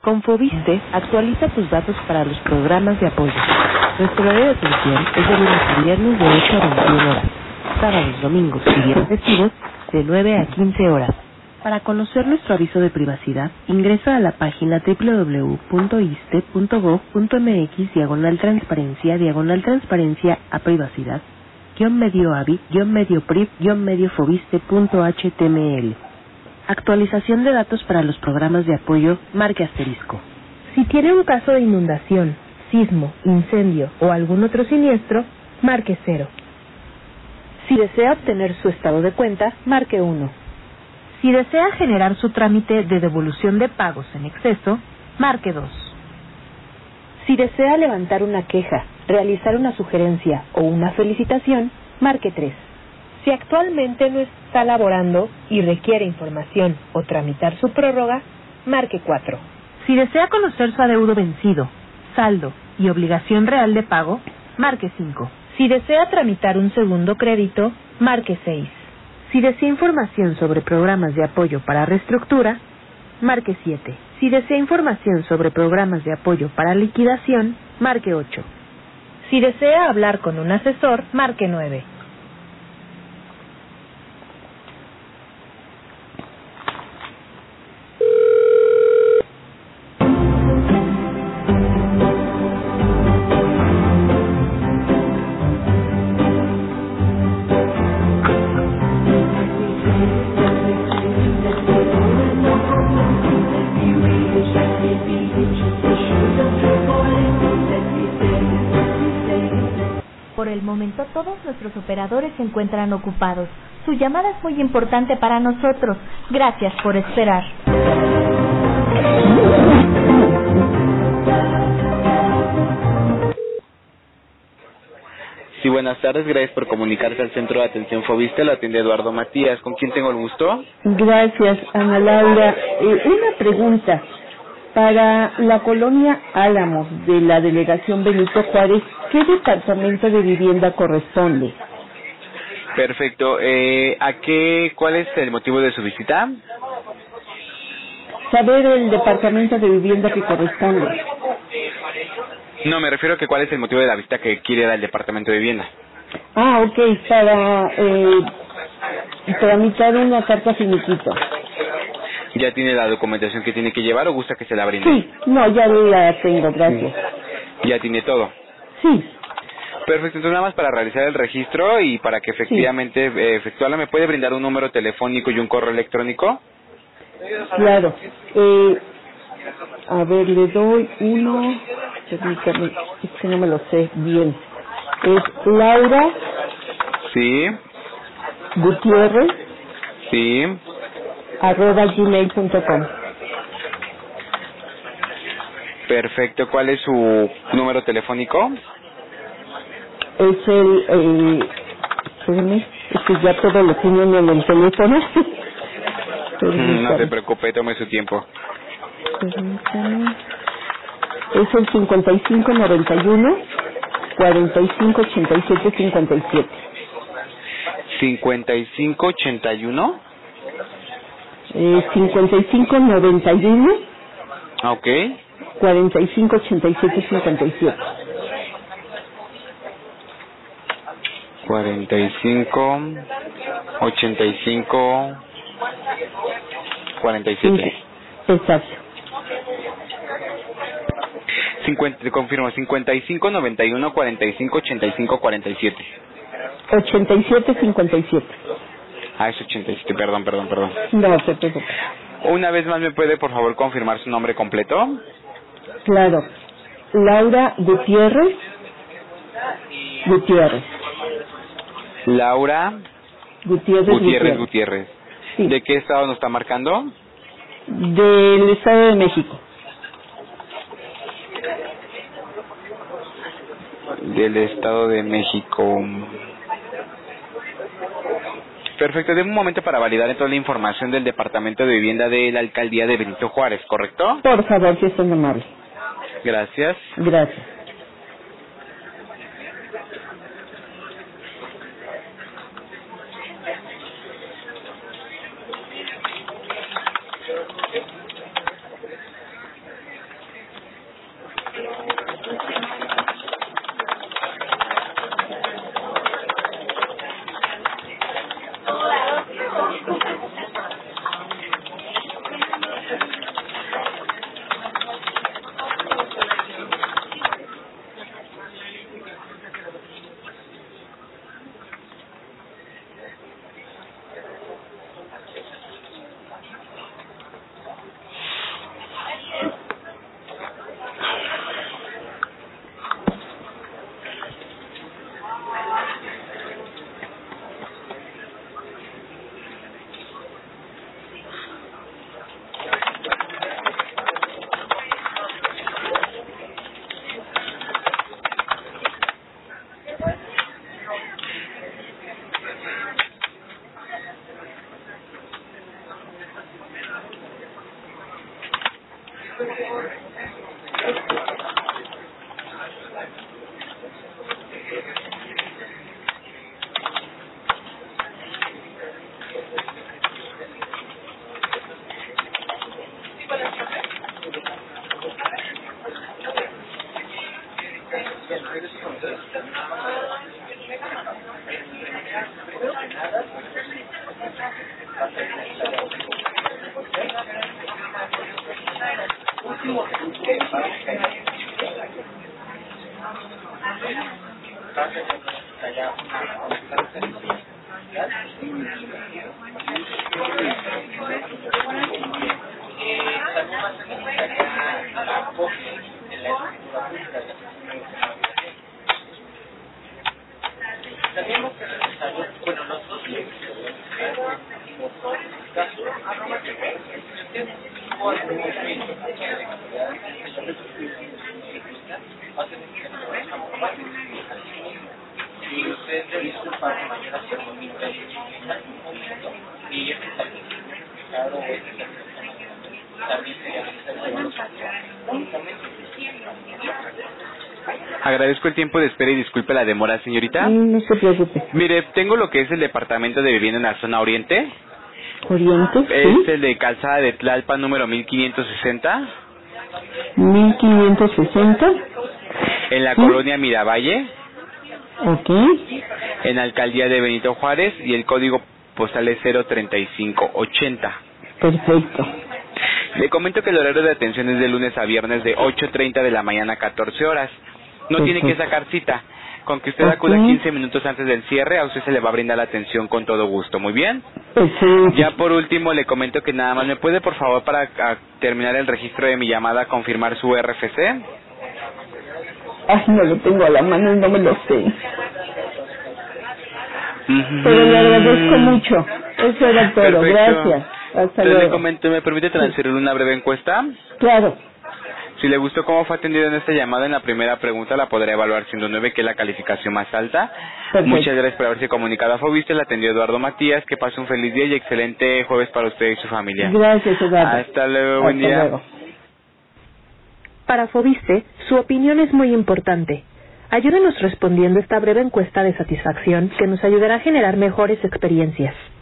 Con Foviste, actualiza tus datos para los programas de apoyo. Nuestro horario de atención es de lunes a viernes de 8 a 21 horas. Sábados, domingos y días festivos de 9 a 15 horas. Para conocer nuestro aviso de privacidad, ingresa a la página www.iste.gov.mx/transparencia /transparencia a privacidad _medio avi _medio foviste.html. Actualización de datos para los programas de apoyo, marque asterisco. Si tiene un caso de inundación, sismo, incendio o algún otro siniestro, marque 0. Si desea obtener su estado de cuenta, marque 1. Si desea generar su trámite de devolución de pagos en exceso, marque 2. Si desea levantar una queja, realizar una sugerencia o una felicitación, marque 3. Si actualmente no está laborando y requiere información o tramitar su prórroga, marque 4. Si desea conocer su adeudo vencido, saldo y obligación real de pago, marque 5. Si desea tramitar un segundo crédito, marque 6. Si desea información sobre programas de apoyo para reestructura, marque 7. Si desea información sobre programas de apoyo para liquidación, marque 8. Si desea hablar con un asesor, marque 9. Por el momento todos nuestros operadores se encuentran ocupados. Su llamada es muy importante para nosotros. Gracias por esperar. Sí, buenas tardes. Gracias por comunicarse al Centro de Atención Foviste. La atiende Eduardo Matías. ¿Con quién tengo el gusto? Gracias, Ana Laura. Una pregunta. Para la colonia Álamos de la delegación Benito Juárez, ¿qué departamento de vivienda corresponde? Perfecto. ¿Cuál es el motivo de su visita? Saber el departamento de vivienda que corresponde. No, me refiero a que cuál es el motivo de la visita que quiere dar el departamento de vivienda. Ah, ok, para tramitar una carta finiquito. ¿Ya tiene la documentación que tiene que llevar o gusta que se la brinde? Sí, no, ya la tengo, gracias. ¿Ya tiene todo? Sí. Perfecto, entonces nada más para realizar el registro y para que efectivamente efectuarla, ¿me puede brindar un número telefónico y un correo electrónico? Claro. A ver, le doy uno, permítame, es que no me lo sé bien. Es Laura Sí, Gutiérrez sí. @gmail.com. Perfecto, ¿cuál es su número telefónico? Es espérame, es que ya todo lo tienen en el teléfono. No se preocupe, tome su tiempo. Permítame. Es el 5591 4587 57. 5581. 5591 Ok. 4587 57. 45 85 47. Exacto. 50, te confirmo, 55 91 45 85 47. 87 57. Ah, es 87, perdón. No se preocupe. Una vez más, ¿me puede por favor confirmar su nombre completo? Claro. Laura Gutiérrez. Laura Gutiérrez. Sí. ¿De qué estado nos está marcando? Del Estado de México. Del Estado de México. Perfecto, denme un momento para validar entonces la información del Departamento de Vivienda de la Alcaldía de Benito Juárez, ¿correcto? Por favor, si es tan amable. Gracias. Gracias. Agradezco el tiempo de espera y disculpe la demora, señorita. No se preocupe. Mire, tengo lo que es el departamento de vivienda en la zona oriente. ¿Oriente? Es Sí. el de Calzada de Tlalpan número 1560. 1560. En la ¿Sí? colonia Miravalle. Ok. En la alcaldía de Benito Juárez y el código postal es 03580. Perfecto. Le comento que el horario de atención es de lunes a viernes de 8:30 de la mañana a 14 horas. No tiene que sacar cita. Con que usted acuda 15 minutos antes del cierre, a usted se le va a brindar la atención con todo gusto. Muy bien. Excelente. Ya por último le comento que nada más me puede por favor para terminar el registro de mi llamada confirmar su RFC. Ay, no lo tengo a la mano y no me lo sé. Pero le agradezco mucho. Eso era todo. Perfecto. Gracias. Hasta Entonces luego. le comento, ¿me permite transferir una breve encuesta? Claro. Si le gustó cómo fue atendido en esta llamada, en la primera pregunta la podré evaluar siendo 9, que es la calificación más alta. Perfecto. Muchas gracias por haberse comunicado a Fobiste, la atendió Eduardo Matías. Que pase un feliz día y excelente jueves para usted y su familia. Gracias, Eduardo. Hasta luego, buen Hasta día. luego. Para Fobiste, su opinión es muy importante. Ayúdenos respondiendo esta breve encuesta de satisfacción que nos ayudará a generar mejores experiencias.